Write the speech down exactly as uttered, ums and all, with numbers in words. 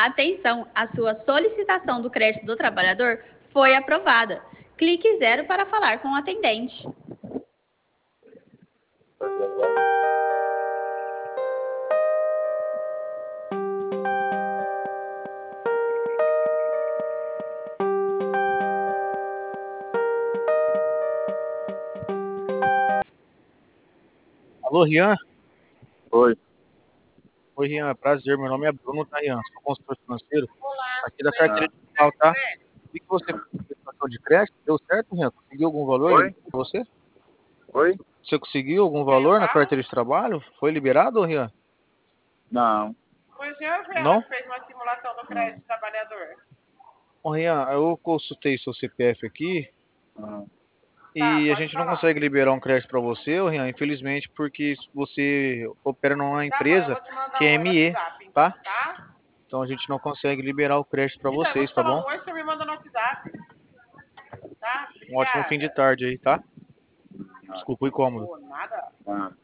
Atenção, a sua solicitação do crédito do trabalhador foi aprovada. Clique zero para falar com o atendente. Alô, Rian? Oi. Oi, Rian, prazer. Meu nome é Bruno, tá, Rian? Sou consultor financeiro aqui da carteira digital, tá? Vi que você fez cartão de crédito, deu certo, Rian? Conseguiu algum valor Oi? pra você? Oi? Você conseguiu algum valor na carteira de trabalho? Foi liberado, Rian? Não. Foi o senhor Não? que fez uma simulação do crédito trabalhador. Ô, Rian, eu consultei seu C P F aqui Não. e a pode gente não falar. consegue liberar um crédito pra você, ô, Rian, infelizmente, porque você opera numa Tá bom, eu empresa vou te mandar que é um oi no M E, WhatsApp, tá? tá? Então a gente não consegue liberar o crédito pra Então, eu vou vocês, te tá falar bom? um oi, você me manda no WhatsApp. Tá? Um ótimo fim de Obrigada. tarde aí, tá? Desculpa o incômodo. Pô, nada. Ah.